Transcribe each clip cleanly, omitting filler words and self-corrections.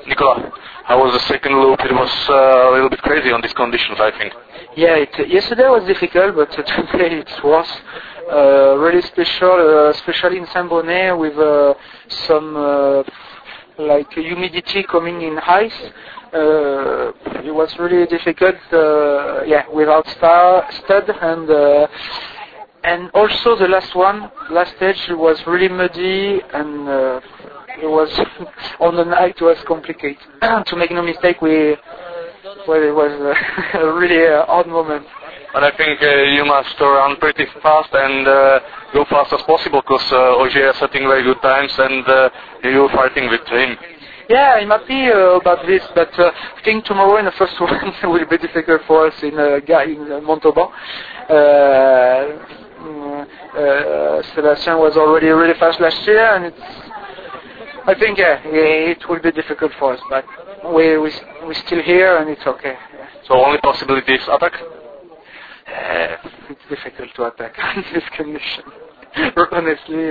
Nicola, how was the second loop? It was a little bit crazy on these conditions, I think. Yeah, yesterday was difficult, but today it was really special, especially in Saint-Bonnet with some like humidity coming in ice. It was really difficult, without stud and also the last stage was really muddy and it was on the night it was complicated. To make no mistake, it was a really hard moment. But I think you must run pretty fast and go fast as possible because Ogier is setting very good times and you're fighting with him. Yeah, I'm happy about this, but I think tomorrow in the first one will be difficult for us in Montauban. Sebastian was already really fast last year, and I think it will be difficult for us, but we're still here, and it's okay. Yeah. So only possibility is attack? It's difficult to attack in this condition. Honestly,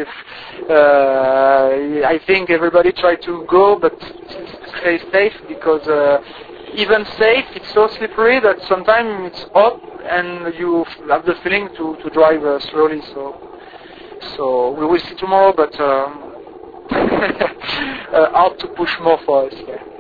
I think everybody try to go, but stay safe because even safe, it's so slippery that sometimes it's up and you have the feeling to drive slowly. So we will see tomorrow, but hard to push more for us. Yeah.